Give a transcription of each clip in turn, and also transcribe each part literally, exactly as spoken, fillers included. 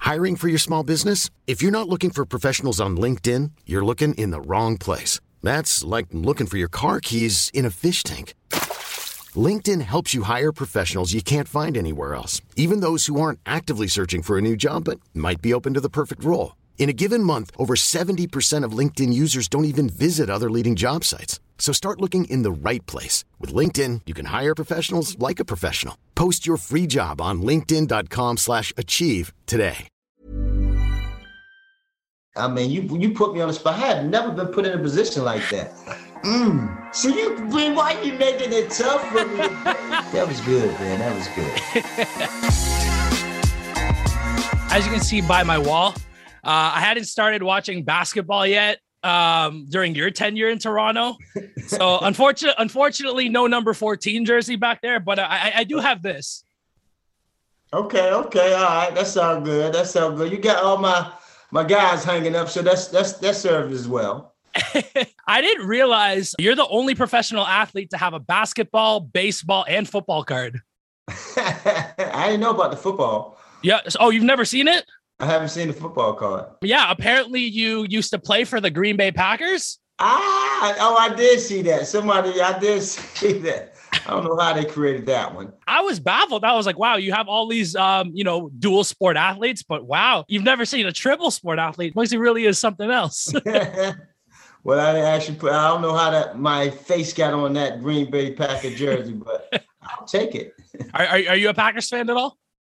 Hiring for your small business? If you're not looking for professionals on LinkedIn, you're looking in the wrong place. That's like looking for your car keys in a fish tank. LinkedIn helps you hire professionals you can't find anywhere else, even those who aren't actively searching for a new job but might be open to the perfect role. In a given month, over seventy percent of LinkedIn users don't even visit other leading job sites. So start looking in the right place. With LinkedIn, you can hire professionals like a professional. Post your free job on linkedin.com slash achieve today. I mean, you you put me on the spot. I had never been put in a position like that. Mm. So you, why you making it tough for me? That was good, man. That was good. As you can see by my wall, uh, I hadn't started watching basketball yet um, during your tenure in Toronto. So unfortunately, unfortunately, no number fourteen jersey back there, but I, I do have this. Okay, okay, all right. That sounds good. That sounds good. You got all my my guys hanging up, so that's that's that served as well. I didn't realize you're the only professional athlete to have a basketball, baseball, and football card. I didn't know about the football. Yeah. Oh, you've never seen it? I haven't seen the football card. Yeah. Apparently you used to play for the Green Bay Packers. Ah, oh, I did see that. Somebody, I did see that. I don't know how they created that one. I was baffled. I was like, wow, you have all these, um, you know, dual sport athletes, but wow, you've never seen a triple sport athlete. Moisey really is something else. Well, I didn't actually put, I don't know how that my face got on that Green Bay Packer jersey, but I'll take it. Are, are, are you a Packers fan at all?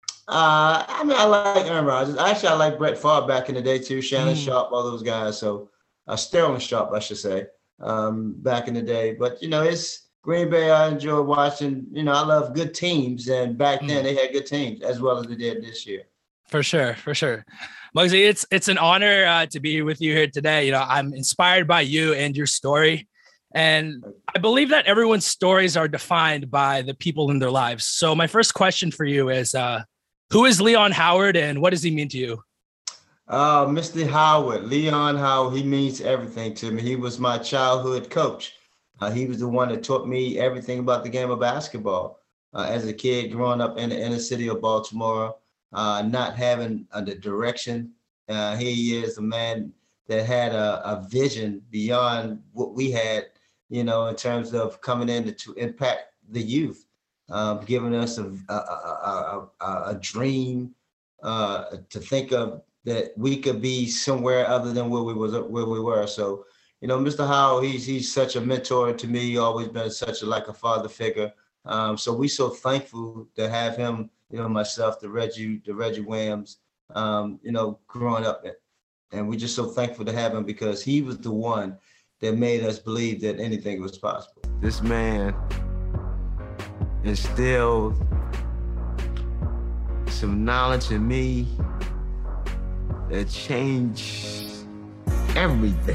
Uh, I mean, I like Aaron Rodgers. Actually, I like Brett Favre back in the day too. Shannon Mm. Sharp, all those guys. So uh, Sterling Sharp, I should say, um, back in the day. But, you know, it's Green Bay. I enjoy watching. You know, I love good teams. And back then Mm. they had good teams as well as they did this year. For sure, for sure. Muggsy, it's it's an honor uh, to be with you here today. You know, I'm inspired by you and your story. And I believe that everyone's stories are defined by the people in their lives. So my first question for you is, uh, who is Leon Howard and what does he mean to you? Uh, Mister Howard, Leon Howard, he means everything to me. He was my childhood coach. Uh, he was the one that taught me everything about the game of basketball. Uh, as a kid growing up in the inner city of Baltimore, uh, not having uh, the direction. Uh, he is a man that had a, a vision beyond what we had, you know, in terms of coming in to, to impact the youth, um, giving us a, a, a, a, a dream uh, to think of that we could be somewhere other than where we was where we were. So, you know, Mister Howell, he's he's such a mentor to me. Always been such a like a father figure. Um, so we so thankful to have him. You know, myself, the Reggie, the Reggie Williams. Um, you know, growing up, and we're just so thankful to have him because he was the one that made us believe that anything was possible. This man instilled some knowledge in me that changed everything.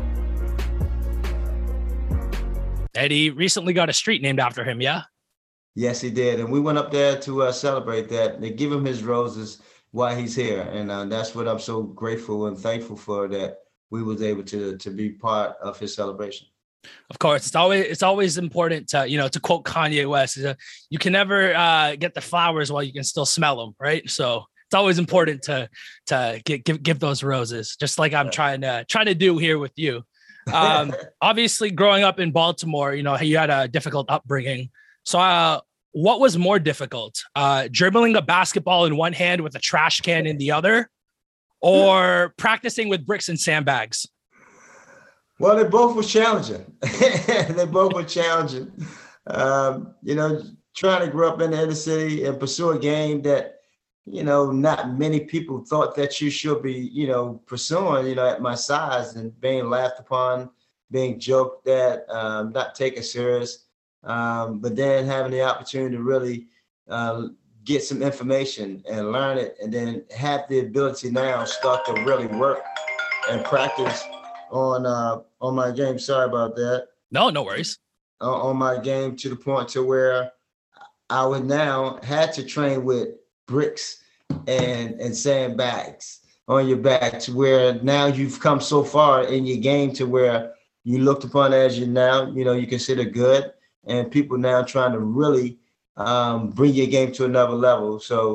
Eddie recently got a street named after him, yeah? Yes, he did. And we went up there to uh, celebrate that. They give him his roses while he's here. And uh, that's what I'm so grateful and thankful for, that we was able to to be part of his celebration. Of course, it's always it's always important to, you know, to quote Kanye West, uh, you can never uh, get the flowers while you can still smell them, right? So it's always important to to get, give give those roses, just like I'm Yeah. trying to trying to do here with you. Um, obviously, growing up in Baltimore, you know, you had a difficult upbringing. So, uh, what was more difficult, uh, dribbling a basketball in one hand with a trash can in the other, or practicing with bricks and sandbags? Well, they both were challenging. They both were challenging. Um, you know, trying to grow up in the inner city and pursue a game that, you know, not many people thought that you should be, you know, pursuing, you know, at my size, and being laughed upon, being joked at, um, not taken serious. Um, but then having the opportunity to really uh, get some information and learn it, and then have the ability now start to really work and practice on uh, on my game. Sorry about that. No, no worries. Uh, on my game, to the point to where I would now had to train with bricks and and sandbags on your back, to where now you've come so far in your game to where you looked upon as you now, you know, you consider good, and people now trying to really um, bring your game to another level. So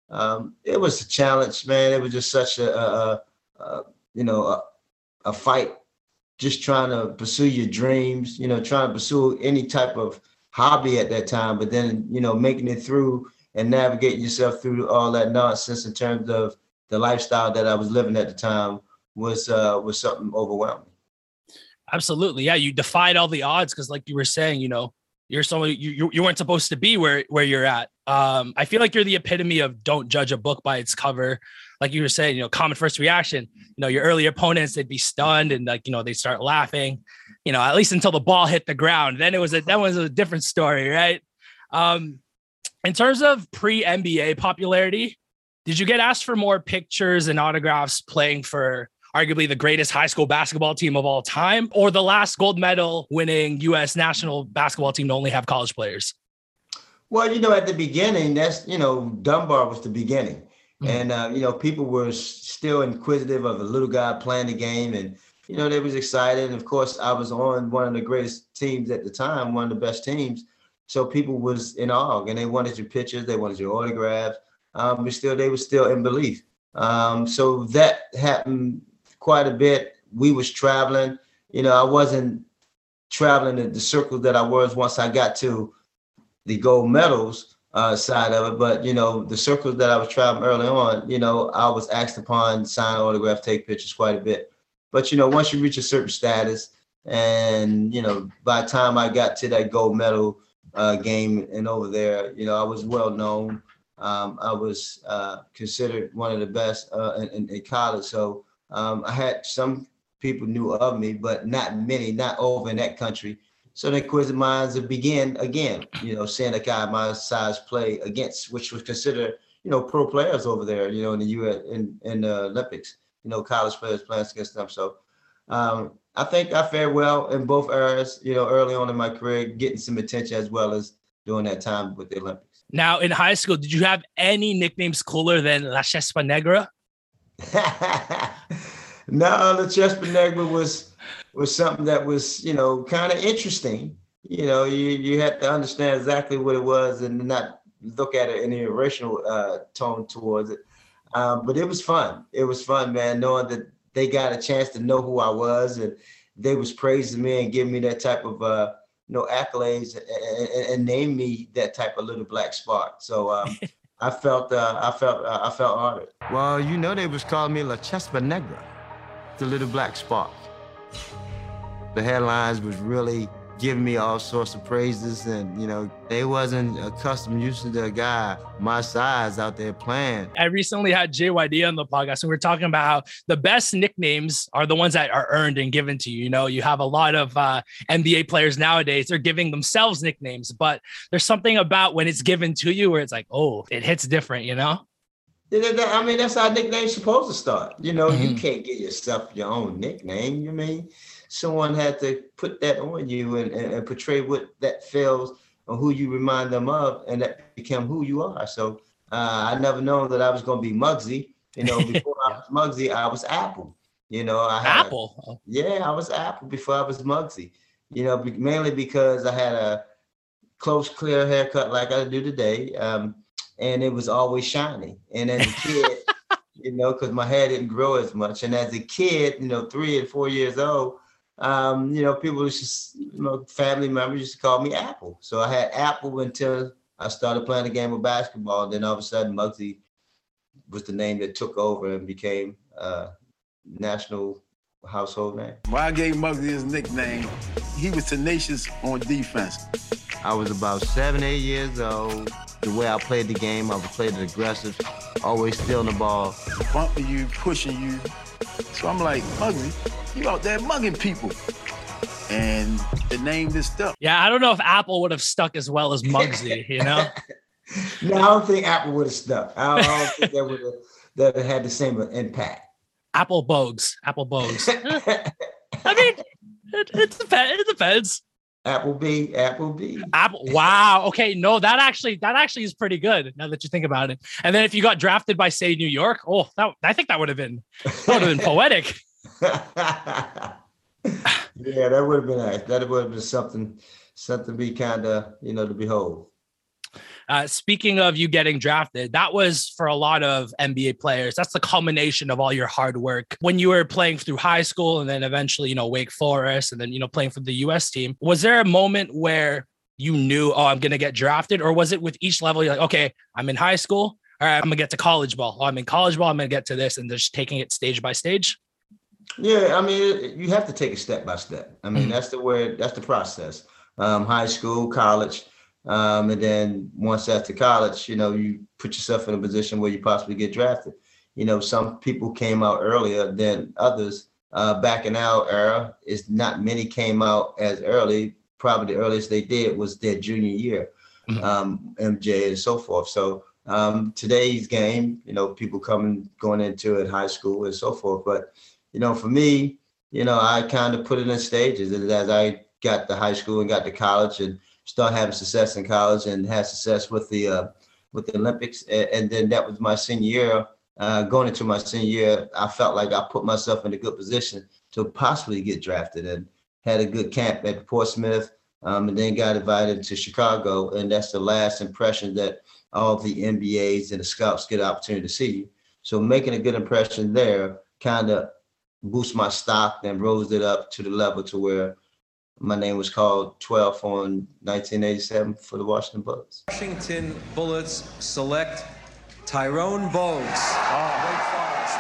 Um, it was a challenge, man. It was just such a, a, a, a you know, a, a fight, just trying to pursue your dreams, you know, trying to pursue any type of hobby at that time, but then, you know, making it through and navigating yourself through all that nonsense in terms of the lifestyle that I was living at the time was, uh, was something overwhelming. Absolutely. Yeah. You defied all the odds. Cause like you were saying, you know, you're someone you, you weren't supposed to be where, where you're at. Um, I feel like you're the epitome of don't judge a book by its cover. Like you were saying, you know, common first reaction, you know, your early opponents, they'd be stunned and like, you know, they start laughing, you know, at least until the ball hit the ground. Then it was a, that was a different story. Right. Um, in terms of pre N B A popularity, did you get asked for more pictures and autographs playing for arguably the greatest high school basketball team of all time, or the last gold medal winning U S national basketball team to only have college players? Well, you know, at the beginning, that's, you know, Dunbar was the beginning. Mm-hmm. And, uh, you know, people were still inquisitive of the little guy playing the game. And, you know, they was excited. And of course, I was on one of the greatest teams at the time, one of the best teams. So people was in awe and they wanted your pictures. They wanted your autographs. Um, but still, they were still in belief. Um, so that happened quite a bit. We was traveling, you know, I wasn't traveling in the circle that I was once I got to the gold medals uh, side of it. But, you know, the circles that I was traveling early on, you know, I was asked upon, sign autograph, take pictures quite a bit. But, you know, once you reach a certain status and, you know, by the time I got to that gold medal uh, game and over there, you know, I was well known. Um, I was uh, considered one of the best uh, in, in college. So um, I had some people knew of me, but not many, not over in that country. So the inquisitive minds would begin again, you know, seeing a guy my size play against, which was considered, you know, pro players over there, you know, in the U S in, in the Olympics, you know, college players playing against them. So um, I think I fared well in both eras, you know, early on in my career, getting some attention as well as during that time with the Olympics. Now, in high school, did you have any nicknames cooler than La Chespa Negra? No, La Chespa Negra was was something that was, you know, kind of interesting. You know, you, you had to understand exactly what it was and not look at it in a racial uh, tone towards it. Um, but it was fun. It was fun, man, knowing that they got a chance to know who I was and they was praising me and giving me that type of, uh, you know, accolades and, and, and name me that type of little black spark. So um, I felt, uh, I felt, uh, I felt honored. Well, you know, they was calling me La Chespa Negra, the little black spark. The headlines was really giving me all sorts of praises, and you know, they wasn't accustomed used to a guy my size out there playing. I recently had J Y D on the podcast, and we were talking about how the best nicknames are the ones that are earned and given to you. You know, you have a lot of uh, N B A players nowadays, they're giving themselves nicknames, but there's something about when it's given to you where it's like, oh, it hits different, you know? I mean, that's how nicknames supposed to start. You know, Mm-hmm. you can't get yourself your own nickname. You mean someone had to put that on you and, and, and portray what that feels or who you remind them of, and that became who you are. So uh, I never known that I was going to be Muggsy. You know, before I was Muggsy, I was Apple. You know, I had Apple. A, yeah, I was Apple before I was Muggsy. You know, mainly because I had a close, clear haircut like I do today. Um, and it was always shiny. And as a kid, you know, because my hair didn't grow as much. And as a kid, you know, three and four years old, um, you know, people was just, you know, family members used to call me Apple. So I had Apple until I started playing a game of basketball. And then all of a sudden, Muggsy was the name that took over and became uh, national household name. Why I gave Muggsy his nickname, he was tenacious on defense. I was about seven, eight years old. The way I played the game, I played it aggressive, always stealing the ball. Bumping you, pushing you. So I'm like, Muggsy, you out there mugging people. And the name just stuck. Yeah, I don't know if Apple would have stuck as well as Muggsy, you know? No, I don't think Apple would have stuck. I don't, I don't think that would have that had the same impact. Apple Bogues. Apple Bogues. I mean, it, it, depends, it depends. Applebee, Applebee. Apple. Wow. Okay. No, that actually, that actually is pretty good now that you think about it. And then if you got drafted by, say, New York, oh, that, I think that would have been, that would have been poetic. Yeah, that would have been nice. That would have been something, something to be kind of, you know, to behold. Uh, speaking of you getting drafted, that was for a lot of N B A players. That's the culmination of all your hard work. When you were playing through high school and then eventually, you know, Wake Forest and then, you know, playing for the U S team, was there a moment where you knew, oh, I'm going to get drafted? Or was it with each level, you're like, okay, I'm in high school. All right, I'm going to get to college ball. Oh, I'm in college ball. I'm going to get to this, and just taking it stage by stage? Yeah, I mean, you have to take it step by step. I mean, Mm-hmm. that's the word, that's the process. Um, high school, college. Um, and then once after college, you know, you put yourself in a position where you possibly get drafted. You know, some people came out earlier than others. Uh, back in our era, it's not many came out as early. Probably the earliest they did was their junior year, Mhm. um, M J and so forth. So um, today's game, you know, people coming, going into it, high school and so forth. But, you know, for me, you know, I kind of put it in stages. And as I got to high school and got to college and start having success in college and had success with the uh, with the Olympics. And, and then that was my senior year. Uh, going into my senior year, I felt like I put myself in a good position to possibly get drafted, and had a good camp at Portsmouth, um, and then got invited to Chicago. And that's the last impression that all the N B As and the scouts get an opportunity to see you. So making a good impression there kind of boosts my stock and rose it up to the level to where my name was called twelfth on nineteen eighty-seven for the Washington Bullets. Washington Bullets select Tyrone Bogues. Oh, Wake Forest.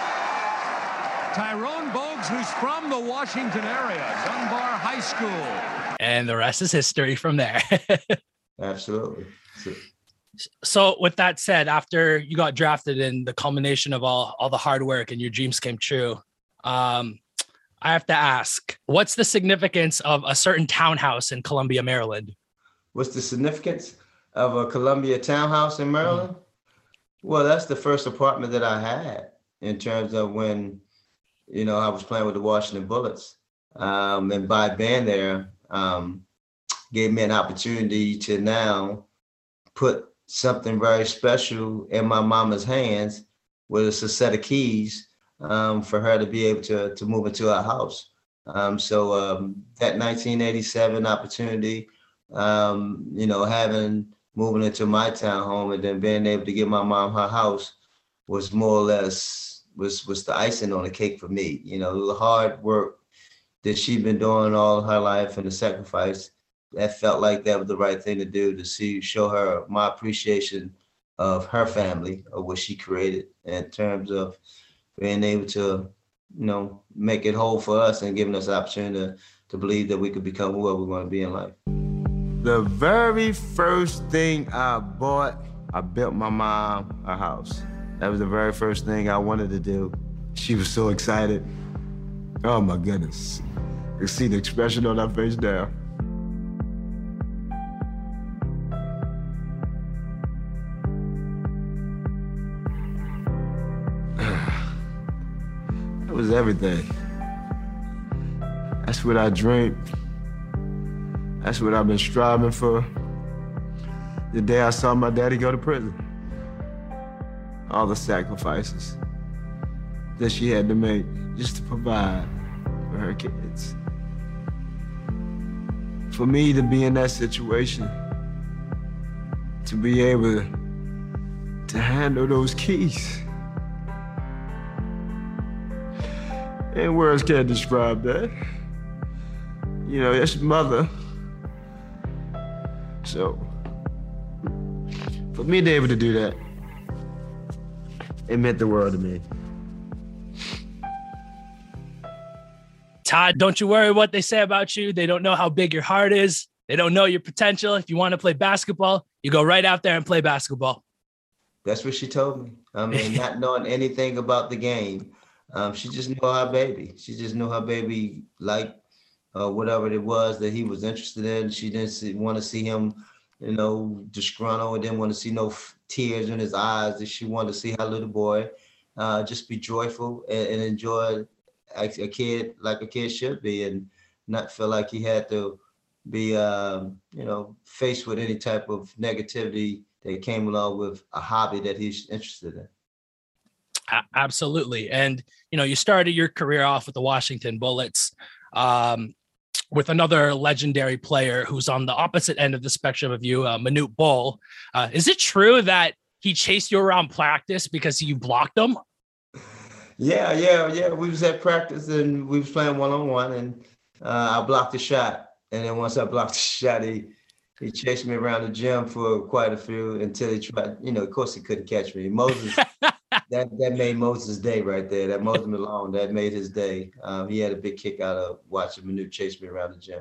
Tyrone Bogues, who's from the Washington area, Dunbar High School. And the rest is history from there. Absolutely. So, So with that said, after you got drafted and the culmination of all, all the hard work and your dreams came true, um, I have to ask, what's the significance of a certain townhouse in Columbia, Maryland? what's the significance of a Columbia townhouse in Maryland? Mm-hmm. Well, that's the first apartment that I had in terms of when, you know, I was playing with the Washington Bullets. Um, and by being there, um, gave me an opportunity to now put something very special in my mama's hands with a set of keys um, for her to be able to, to move into our house. Um, so um, that nineteen eighty-seven opportunity, um, you know, having moving into my townhome and then being able to give my mom her house was more or less was was the icing on the cake for me. You know, the hard work that she'd been doing all her life and the sacrifice, that felt like that was the right thing to do, to see, show her my appreciation of her family, of what she created in terms of being able to, you know, make it whole for us and giving us the opportunity to, to believe that we could become whoever we want to be in life. The very first thing I bought, I built my mom a house. That was the very first thing I wanted to do. She was so excited. Oh my goodness. You can see the expression on her face now. That was everything. That's what I dreamed. That's what I've been striving for. The day I saw my daddy go to prison. All the sacrifices that she had to make just to provide for her kids. For me to be in that situation, to be able to handle those keys. And words can't describe that. You know, that's mother. So, for me to be able to do that, it meant the world to me. Todd, don't you worry what they say about you. They don't know how big your heart is. They don't know your potential. If you want to play basketball, you go right out there and play basketball. That's what she told me. I mean, not knowing anything about the game. Um, she just knew her baby. She just knew her baby liked uh, whatever it was that he was interested in. She didn't see, want to see him, you know, disgruntled. Didn't want to see no f- tears in his eyes. She wanted to see her little boy uh, just be joyful and, and enjoy a kid like a kid should be, and not feel like he had to be, um, you know, faced with any type of negativity that came along with a hobby that he's interested in. Absolutely. And, you know, you started your career off with the Washington Bullets. Um, with another legendary player who's on the opposite end of the spectrum of you, uh, Manute Bol. Uh, is it true that he chased you around practice because you blocked him? Yeah, yeah, yeah. We was at practice and we was playing one-on-one, and uh, I blocked the shot. And then once I blocked the shot, he he chased me around the gym for quite a few until he tried, you know, of course he couldn't catch me. Moses, that, that made Moses' day right there. That Moses Malone, that made his day. Um, he had a big kick out of watching Manute chase me around the gym.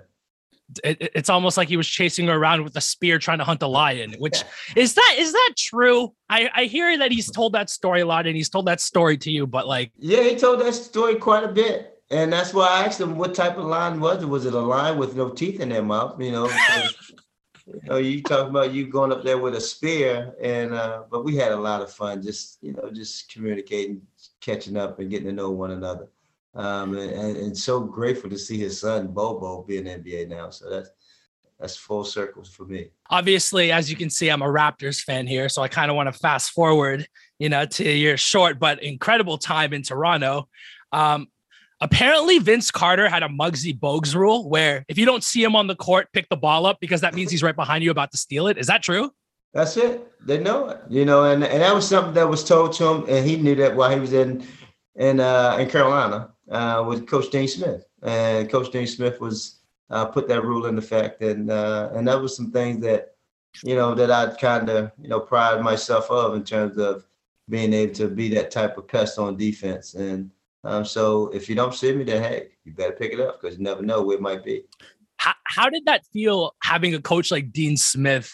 It, it's almost like he was chasing her around with a spear trying to hunt a lion, which is that is that true? I, I hear that he's told that story a lot and he's told that story to you, but like. Yeah, he told that story quite a bit. And that's why I asked him what type of lion was it? Was it a lion with no teeth in their mouth? You know, because, you know, you talking about you going up there with a spear, and uh, but we had a lot of fun, just you know, just communicating, catching up, and getting to know one another. Um, and, and, and so grateful to see his son Bobo be in the N B A now. So that's that's full circles for me. Obviously, as you can see, I'm a Raptors fan here, so I kind of want to fast forward, you know, to your short but incredible time in Toronto. Um, Apparently, Vince Carter had a Muggsy Bogues rule where if you don't see him on the court, pick the ball up because that means he's right behind you about to steal it. Is that true? That's it. They know it, you know, and, and that was something that was told to him, and he knew that while he was in in uh, in Carolina uh, with Coach Dean Smith. And Coach Dean Smith was uh, put that rule in effect, and uh, and that was some things that you know that I'd kind of you know pride myself of in terms of being able to be that type of pest on defense. And Um, so if you don't see me, then hey, you better pick it up because you never know where it might be. How, how did that feel having a coach like Dean Smith,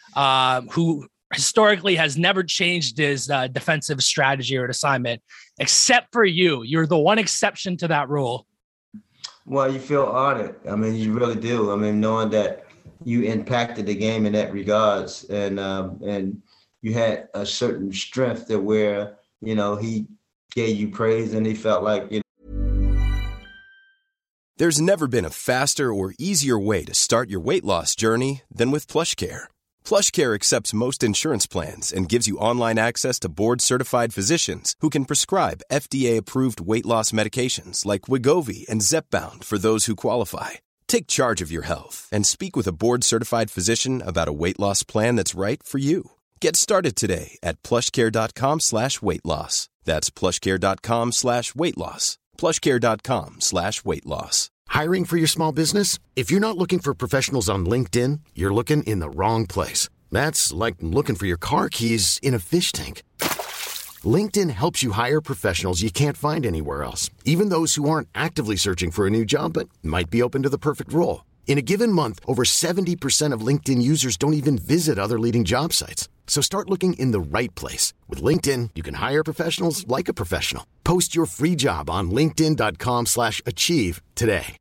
uh, who historically has never changed his uh, defensive strategy or assignment, except for you? You're the one exception to that rule. Well, you feel honored. I mean, you really do. I mean, knowing that you impacted the game in that regards, and um, and you had a certain strength that where you know he gave you praise and he felt like, you know. There's never been a faster or easier way to start your weight loss journey than with PlushCare. PlushCare accepts most insurance plans and gives you online access to board-certified physicians who can prescribe F D A-approved weight loss medications like Wegovy and Zepbound for those who qualify. Take charge of your health and speak with a board-certified physician about a weight loss plan that's right for you. Get started today at plushcare.com slash weight loss. That's plushcare.com slash weight loss. Plushcare.com slash weight loss. Hiring for your small business? If you're not looking for professionals on LinkedIn, you're looking in the wrong place. That's like looking for your car keys in a fish tank. LinkedIn helps you hire professionals you can't find anywhere else, even those who aren't actively searching for a new job but might be open to the perfect role. In a given month, over seventy percent of LinkedIn users don't even visit other leading job sites. So start looking in the right place. With LinkedIn, you can hire professionals like a professional. Post your free job on linkedin.com slash achieve today.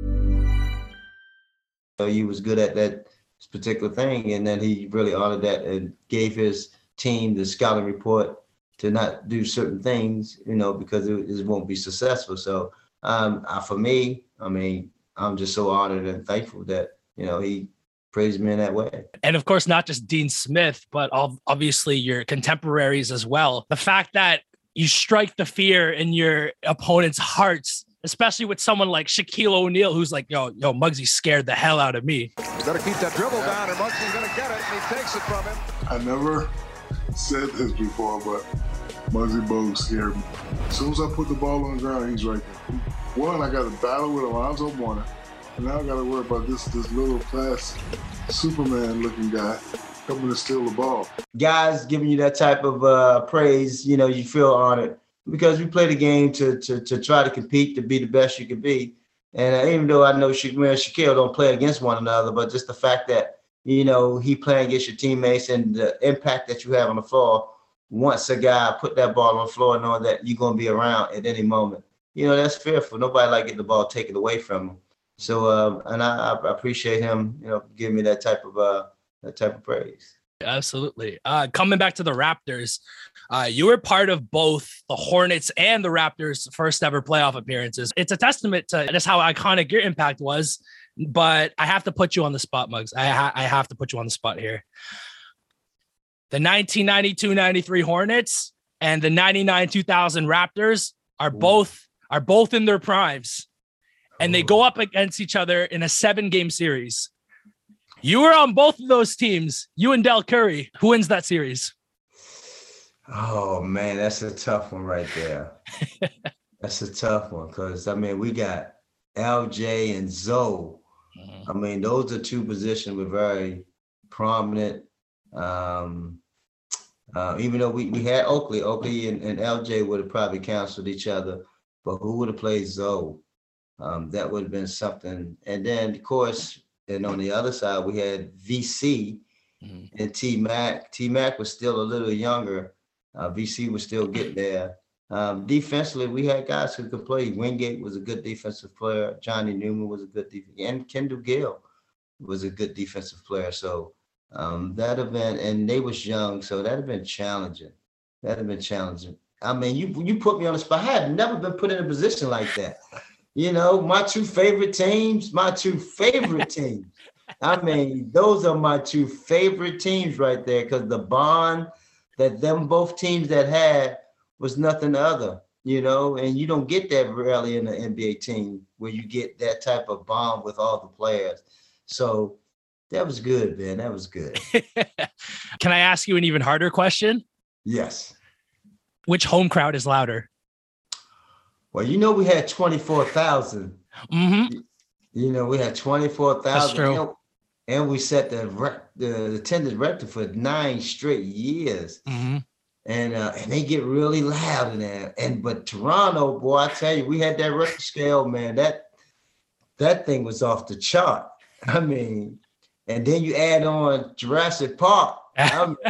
So he was good at that particular thing, and then he really honored that and gave his team the scouting report to not do certain things, you know, because it, it won't be successful. So um, uh, for me, I mean, I'm just so honored and thankful that, you know, he praised me in that way. And of course, not just Dean Smith, but obviously your contemporaries as well. The fact that you strike the fear in your opponent's hearts, especially with someone like Shaquille O'Neal, who's like, yo, yo, Muggsy scared the hell out of me. You got to keep that dribble down, and Muggsy's going to get it, and he takes it from him. I never said this before, but Muggsy Bogues scared me. As soon as I put the ball on the ground, he's right there. One, I got to battle with Alonzo Mourning, and now I got to worry about this this little fast Superman-looking guy coming to steal the ball. Guys giving you that type of uh, praise, you know, you feel honored because we play the game to to to try to compete, to be the best you can be. And uh, even though I know Sha- me and Shaquille don't play against one another, but just the fact that, you know, he playing against your teammates and the impact that you have on the floor, once a guy put that ball on the floor knowing that you're going to be around at any moment, you know, that's fearful. Nobody like getting the ball taken away from him. So, uh, and I, I appreciate him, you know, giving me that type of uh, that type of praise. Absolutely. Uh, coming back to the Raptors, uh, you were part of both the Hornets and the Raptors' first ever playoff appearances. It's a testament to just how iconic your impact was. But I have to put you on the spot, Muggs. I, ha- I have to put you on the spot here. The nineteen ninety-two ninety-three Hornets and the ninety-nine two thousand Raptors are both are both in their primes. and they go up against each other in a seven-game series. You were on both of those teams, you and Del Curry. Who wins that series? Oh, man, that's a tough one right there. That's a tough one because, I mean, we got L J and Zoe. Mm-hmm. I mean, those are two positions were very prominent. Um, uh, even though we, we had Oakley, Oakley and, and L J would have probably canceled each other, but who would have played Zoe? Um, that would have been something. And then, of course, and on the other side, we had V C mm-hmm. and T-Mac. T-Mac was still a little younger. Uh, V C was still getting there. Um, defensively, we had guys who could play. Wingate was a good defensive player. Johnny Newman was a good defense, and Kendall Gill was a good defensive player. So um, that event, and they was young, so that'd have been challenging. That'd have been challenging. I mean, you you put me on the spot. I had never been put in a position like that. You know, my two favorite teams, my two favorite teams. I mean, those are my two favorite teams right there because the bond that them both teams that had was nothing other, you know, and you don't get that really in an N B A team where you get that type of bond with all the players. So that was good, man. That was good. Can I ask you an even harder question? Yes. Which home crowd is louder? Well, you know, we had twenty-four thousand. Mm-hmm. You know, we had twenty-four thousand. That's true. You know, and we set the, rec- the attendance record for nine straight years. Mm-hmm. And uh, and they get really loud in there. And but Toronto, boy, I tell you, we had that record scale, man. That that thing was off the chart. I mean, and then you add on Jurassic Park. I mean,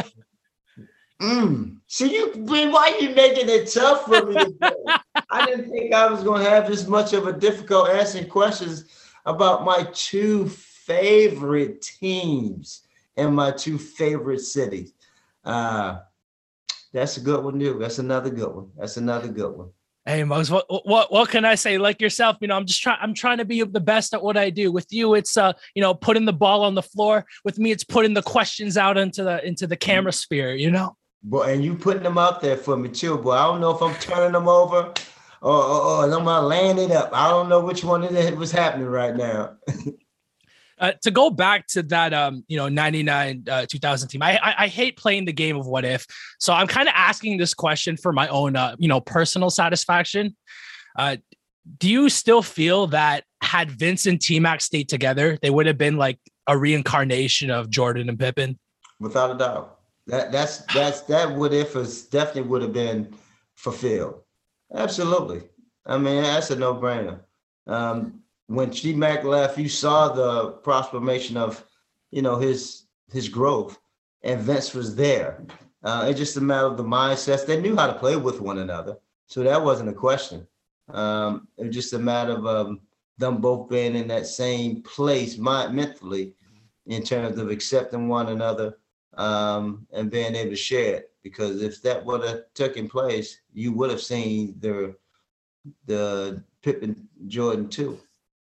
mm. See, you, why are you making it tough for me today? I didn't think I was going to have this much of a difficult answering questions about my two favorite teams and my two favorite cities. Uh, That's a good one, too. That's another good one. That's another good one. Hey, Muggs, what what what can I say? Like yourself, you know, I'm just trying. I'm trying to be the best at what I do. With you, it's uh, you know, putting the ball on the floor. With me, it's putting the questions out into the into the camera sphere. You know. Boy, and you putting them out there for me too, boy. I don't know if I'm turning them over or, or, or I'm gonna land it up. I don't know which one of it was happening right now. Uh, to go back to that, um, you know, ninety-nine, uh, two thousand team, I, I I hate playing the game of what if. So I'm kind of asking this question for my own, uh, you know, personal satisfaction. Uh, do you still feel that had Vince and T-Mac stayed together, they would have been like a reincarnation of Jordan and Pippen? Without a doubt. That that's that's that what if is definitely would have been fulfilled. Absolutely. I mean, that's a no-brainer. Um, when T-Mac left, you saw the transformation of, you know, his his growth, and Vince was there. Uh, it's just a matter of the mindsets. They knew how to play with one another, so that wasn't a question. Um, it was just a matter of um, them both being in that same place mind, mentally in terms of accepting one another um, and being able to share it. Because if that would have taken place, you would have seen the the Pippen Jordan too.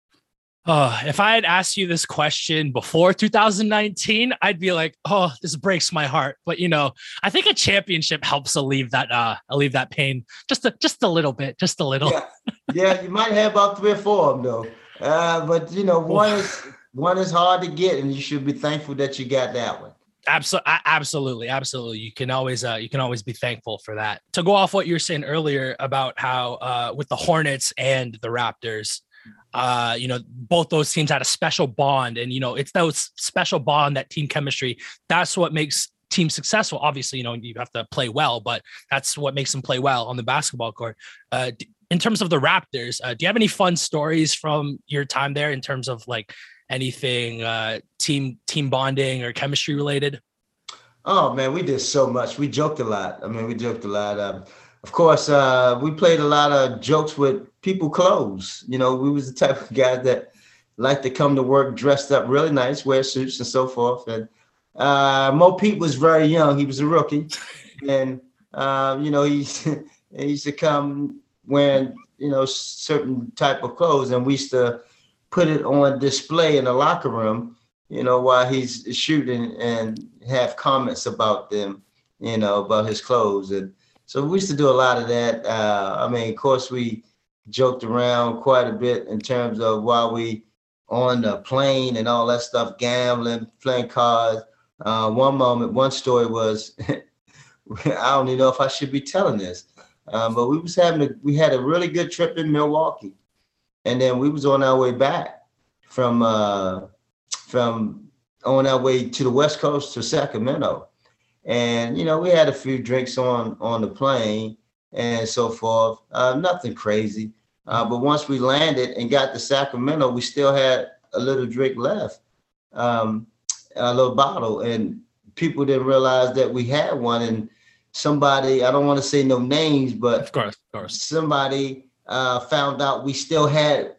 Oh, if I had asked you this question before two thousand nineteen, I'd be like, oh, this breaks my heart. But, you know, I think a championship helps alleviate that, uh, alleviate that pain just a, just a little bit, just a little. Yeah, yeah, you might have about three or four of them, though. Uh, but, you know, one is one is hard to get, and you should be thankful that you got that one. Absolutely, absolutely, absolutely. You can always, uh, you can always be thankful for that. To go off what you were saying earlier about how uh, with the Hornets and the Raptors, uh, you know, both those teams had a special bond, and you know, it's those special bond, that team chemistry. That's what makes teams successful. Obviously, you know, you have to play well, but that's what makes them play well on the basketball court. Uh, in terms of the Raptors, uh, do you have any fun stories from your time there in terms of like anything uh, team team bonding or chemistry related? Oh man, we did so much. We joked a lot. I mean, we joked a lot. Um, of course, uh, we played a lot of jokes with people clothes. You know, we was the type of guys that like to come to work dressed up really nice, wear suits and so forth. And uh, Mo Pete was very young. He was a rookie. And, uh, you know, he, he used to come wearing, you know, certain type of clothes. And we used to put it on display in the locker room, you know, while he's shooting, and have comments about them, you know, about his clothes. And so we used to do a lot of that. Uh, I mean, of course, we joked around quite a bit in terms of while we on the plane and all that stuff, gambling, playing cards. Uh, one moment, one story was, I don't even know if I should be telling this, um, but we was having a, we had a really good trip in Milwaukee, and then we was on our way back from uh, from on our way to the West Coast to Sacramento, and you know we had a few drinks on on the plane and so forth. Uh, nothing crazy. Uh, but once we landed and got to Sacramento, we still had a little drink left, um, a little bottle, and people didn't realize that we had one. And somebody, I don't want to say no names, but of course, of course, somebody uh, found out we still had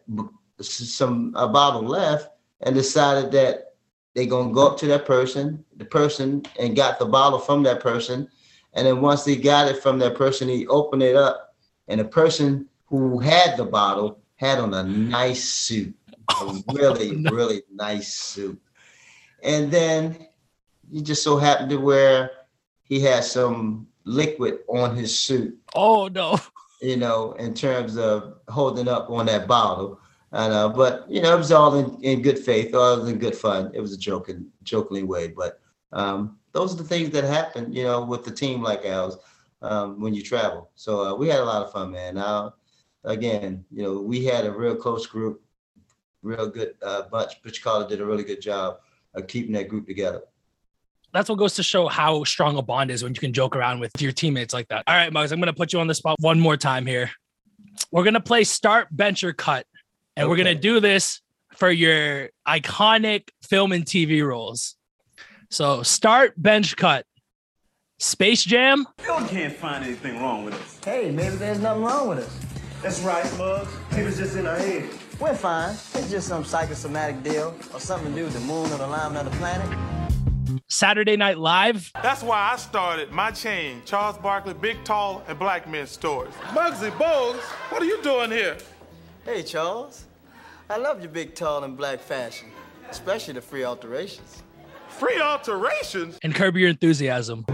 some a bottle left and decided that they're gonna go up to that person, the person, and got the bottle from that person. And then once they got it from that person, he opened it up, and the person who had the bottle had on a nice suit, a really, really nice suit. And then he just so happened to where he had some liquid on his suit. Oh, no. You know, in terms of holding up on that bottle. And, uh, but, you know, it was all in, in good faith, all in good fun. It was a joking, jokingly way. But um, those are the things that happen, you know, with the team like ours um, when you travel. So uh, we had a lot of fun, man. Now, again, you know, we had a real close group, real good uh, bunch. Butch Carter did a really good job of keeping that group together. That's what goes to show how strong a bond is when you can joke around with your teammates like that. All right, Muggs, I'm going to put you on the spot one more time here. We're going to play start, bench, or cut. And okay. We're going to do this for your iconic film and T V roles. So start, bench, cut. Space Jam. You can't find anything wrong with us. Hey, maybe there's nothing wrong with us. That's right, Muggs. Maybe it's just in our head. We're fine. It's just some psychosomatic deal or something to do with the moon or the alignment of the planet. Saturday Night Live. That's why I started my chain, Charles Barkley Big, Tall, and Black Men Stores. Muggsy Bogues, what are you doing here? Hey, Charles. I love your big, tall, and black fashion, especially the free alterations. Free alterations? And Curb Your Enthusiasm.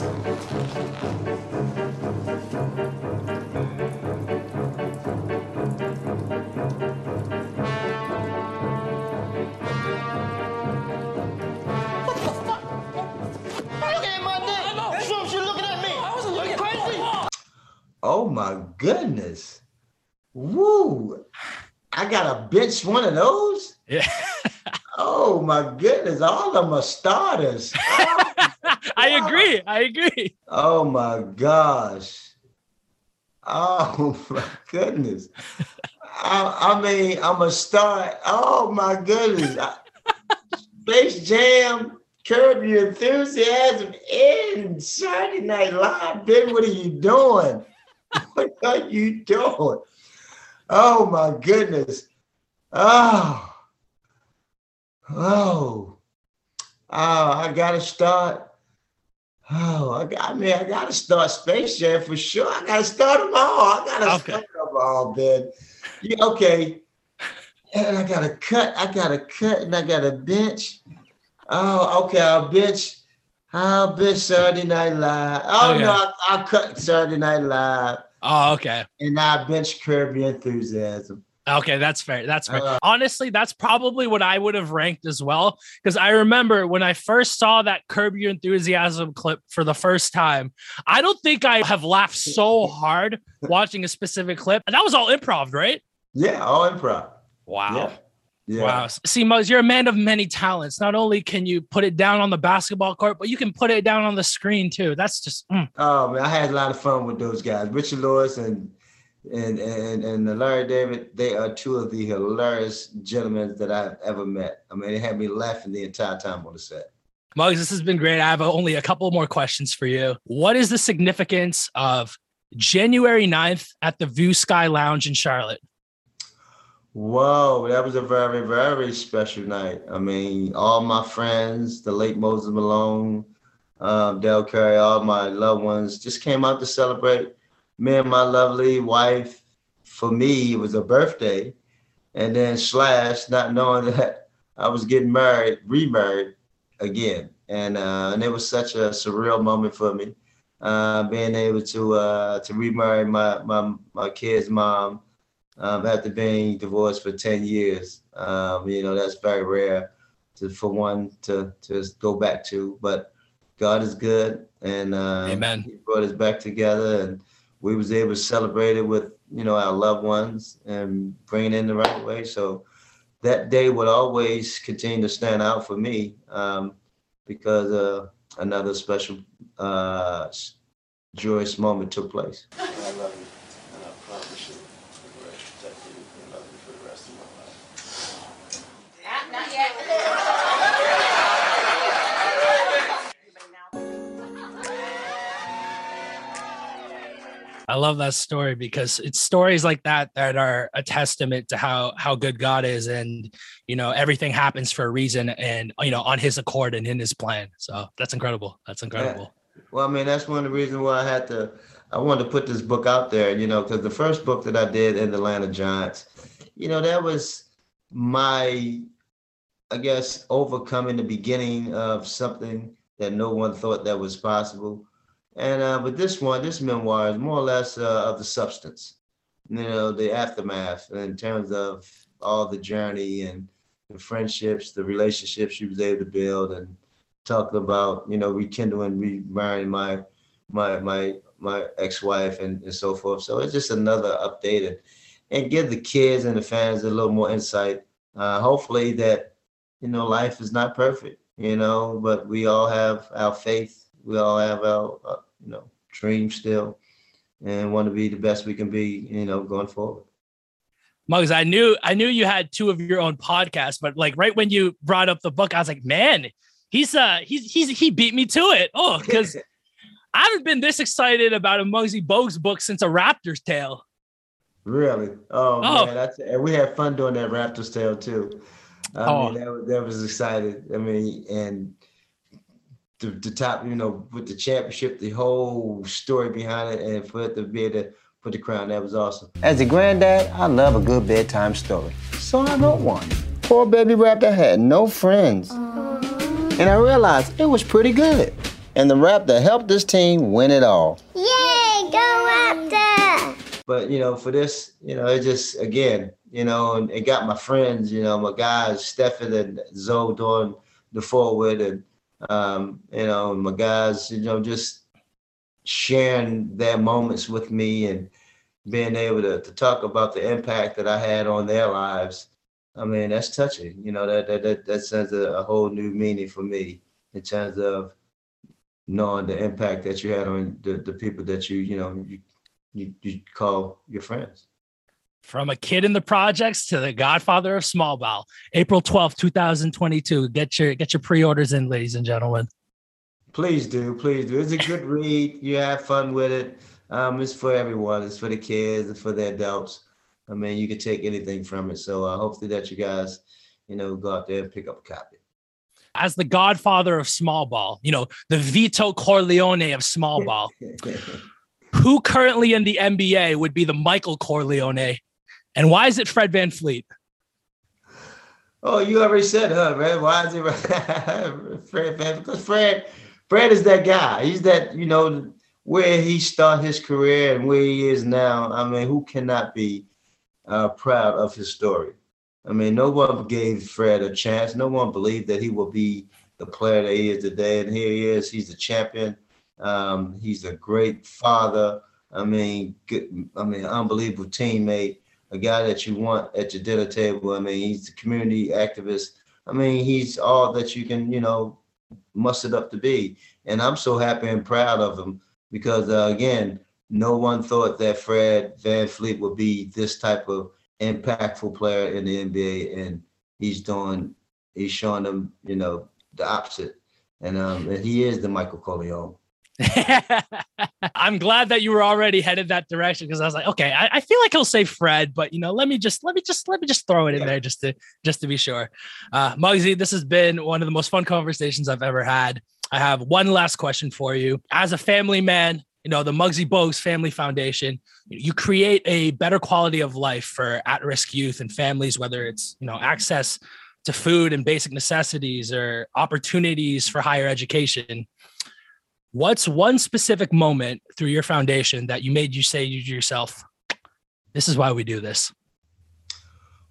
Oh my goodness. Woo. I gotta bench one of those? Yeah. Oh my goodness. All of them are starters. Oh, I agree. I agree. Oh my gosh. Oh my goodness. I, I mean, I'm a start. Oh my goodness. Space Jam, Curb Your Enthusiasm, and Saturday Night Live. Ben, what are you doing? What are you doing? Oh my goodness. Oh. Oh. Oh, I gotta start. Oh, I, got, I mean, I gotta start Space Jam for sure. I gotta start them all. I gotta okay. start them all, Ben. Yeah, okay. And I gotta cut. I gotta cut, and I gotta bench. Oh, okay. I'll bench. I'll bench Saturday Night Live. Oh, okay. no, I, I'll cut Saturday Night Live. Oh, okay. And I bench Curb Your Enthusiasm. Okay, that's fair. That's fair. Uh, Honestly, that's probably what I would have ranked as well. Because I remember when I first saw that Curb Your Enthusiasm clip for the first time, I don't think I have laughed so hard watching a specific clip. And that was all improv, right? Yeah, all improv. Wow. Yeah. Yeah. Wow. See, Muggs, you're a man of many talents. Not only can you put it down on the basketball court, but you can put it down on the screen too. That's just. Mm. Oh man, I had a lot of fun with those guys, Richard Lewis and and and and Larry David. They are two of the hilarious gentlemen that I've ever met. I mean, they had me laughing the entire time on the set. Muggs, this has been great. I have only a couple more questions for you. What is the significance of January ninth at the View Sky Lounge in Charlotte? Whoa, that was a very, very special night. I mean, all my friends, the late Moses Malone, um, Del Curry, all my loved ones just came out to celebrate me and my lovely wife. For me, it was a birthday. And then slash, not knowing that I was getting married, remarried again. And uh, and it was such a surreal moment for me, uh, being able to uh, to remarry my, my, my kid's mom um, after being divorced for ten years. Um, you know, that's very rare to, for one to, to go back to, but God is good. And uh, Amen. He brought us back together, and we was able to celebrate it with, you know, our loved ones and bring it in the right way. So that day would always continue to stand out for me um, because uh, another special uh, joyous moment took place. I love you, and I promise you I'm going to protect you and love you for the rest of my life. Not, not yet. I love that story because it's stories like that that are a testament to how how good God is, and you know everything happens for a reason, and you know on His accord and in His plan. So that's incredible. That's incredible. Yeah. Well, I mean, that's one of the reasons why I had to. I wanted to put this book out there, you know, because the first book that I did in the Atlanta Giants, you know, that was my, I guess, overcoming the beginning of something that no one thought that was possible. And uh, but this one, this memoir is more or less uh, of the substance, you know, the aftermath in terms of all the journey and the friendships, the relationships she was able to build, and talking about, you know, rekindling, remarrying my my my my ex-wife and, and so forth. So it's just another update and, and give the kids and the fans a little more insight. Uh, hopefully that, you know, life is not perfect, you know, but we all have our faith. We all have our, uh, you know, dreams still, and want to be the best we can be, you know, going forward. Muggs, I knew I knew you had two of your own podcasts, but like right when you brought up the book, I was like, man, he's uh he's he's he beat me to it. Oh, because I haven't been this excited about a Muggsy Bogues book since A Raptor's Tale. Really? Oh, oh. man, that's and we had fun doing that Raptor's Tale too. I oh. mean, that was, that was excited. I mean, and. The, the top, you know, with the championship, the whole story behind it, and for it to be able to put the crown, that was awesome. As a granddad, I love a good bedtime story. So I wrote one. Poor baby raptor had no friends. Aww. And I realized it was pretty good. And the raptor helped this team win it all. Yay, go Raptor! But, you know, for this, you know, it just, again, you know, and it got my friends, you know, my guys, Stephen and Zoe doing the forward, and Um, you know, my guys, you know, just sharing their moments with me and being able to, to talk about the impact that I had on their lives. I mean, that's touching, you know, that that that, that sends a, a whole new meaning for me in terms of knowing the impact that you had on the, the people that you, you know, you, you, you call your friends. From a kid in the projects to the godfather of small ball, April twelfth, twenty twenty-two. Get your get your pre-orders in, ladies and gentlemen. Please do, please do. It's a good read. You have fun with it. Um, it's for everyone. It's for the kids, it's for the adults. I mean, you can take anything from it. So uh, hopefully that you guys, you know, go out there and pick up a copy. As the godfather of small ball, you know, the Vito Corleone of small ball, who currently in the N B A would be the Michael Corleone? And why is it Fred VanVleet? Oh, you already said, huh, man? Why is it Fred VanVleet? Because Fred, Fred is that guy. He's that, you know, where he started his career and where he is now. I mean, who cannot be uh, proud of his story? I mean, no one gave Fred a chance. No one believed that he would be the player that he is today. And here he is. He's a champion. Um, he's a great father. I mean, good, I mean, unbelievable teammate. A guy that you want at your dinner table. I mean, he's a community activist. I mean, he's all that you can, you know, muster up to be. And I'm so happy and proud of him because, uh, again, no one thought that Fred VanVleet would be this type of impactful player in the N B A. And he's doing, he's showing them, you know, the opposite. And, um, and he is the Michael Corleone. I'm glad that you were already headed that direction because I was like, okay, I, I feel like he'll say Fred, but you know, let me just let me just let me just throw it in yeah. there just to just to be sure. Uh, Muggsy, this has been one of the most fun conversations I've ever had. I have one last question for you. As a family man, you know, the Muggsy Bogues Family Foundation, you create a better quality of life for at-risk youth and families, whether it's, you know, access to food and basic necessities or opportunities for higher education. What's one specific moment through your foundation that you made you say to yourself, this is why we do this?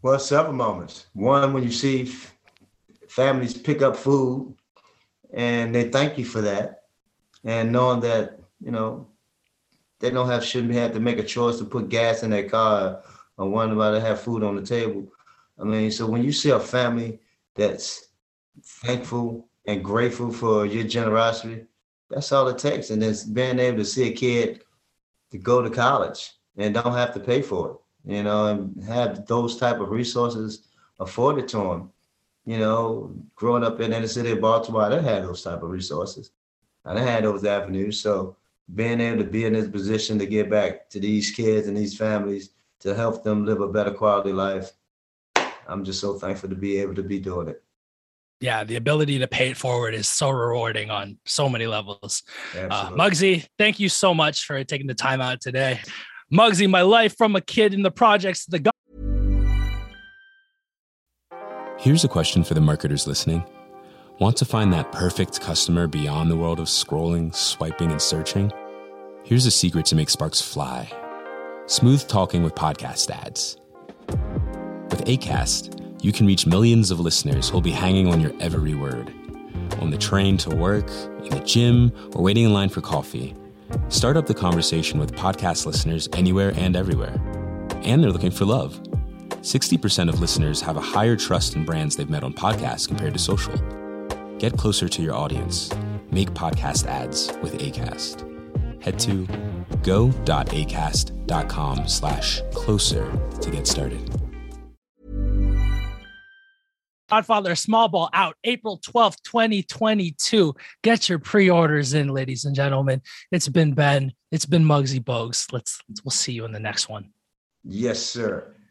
Well, several moments. One, when you see f- families pick up food and they thank you for that, and knowing that, you know, they don't have shouldn't have to make a choice to put gas in their car or wonder about to have food on the table. I mean, so when you see a family that's thankful and grateful for your generosity, that's all it takes. And it's being able to see a kid to go to college and don't have to pay for it, you know, and have those type of resources afforded to them. You know, growing up in the inner city of Baltimore, I didn't have those type of resources. I didn't have those avenues. So being able to be in this position to give back to these kids and these families to help them live a better quality life, I'm just so thankful to be able to be doing it. Yeah, the ability to pay it forward is so rewarding on so many levels. Uh, Absolutely. Muggsy, thank you so much for taking the time out today. Muggsy, my life from a kid in the projects to the go- Here's a question for the marketers listening. Want to find that perfect customer beyond the world of scrolling, swiping, and searching? Here's a secret to make sparks fly. Smooth talking with podcast ads. With Acast, you can reach millions of listeners who'll be hanging on your every word. On the train to work, in the gym, or waiting in line for coffee. Start up the conversation with podcast listeners anywhere and everywhere. And they're looking for love. sixty percent of listeners have a higher trust in brands they've met on podcasts compared to social. Get closer to your audience. Make podcast ads with Acast. Head to go.acast.com slash closer to get started. Godfather Small Ball out April twelfth, twenty twenty-two. Get your pre-orders in, ladies and gentlemen. It's been Ben. It's been Muggsy Bogues. Let's, we'll see you in the next one. Yes, sir.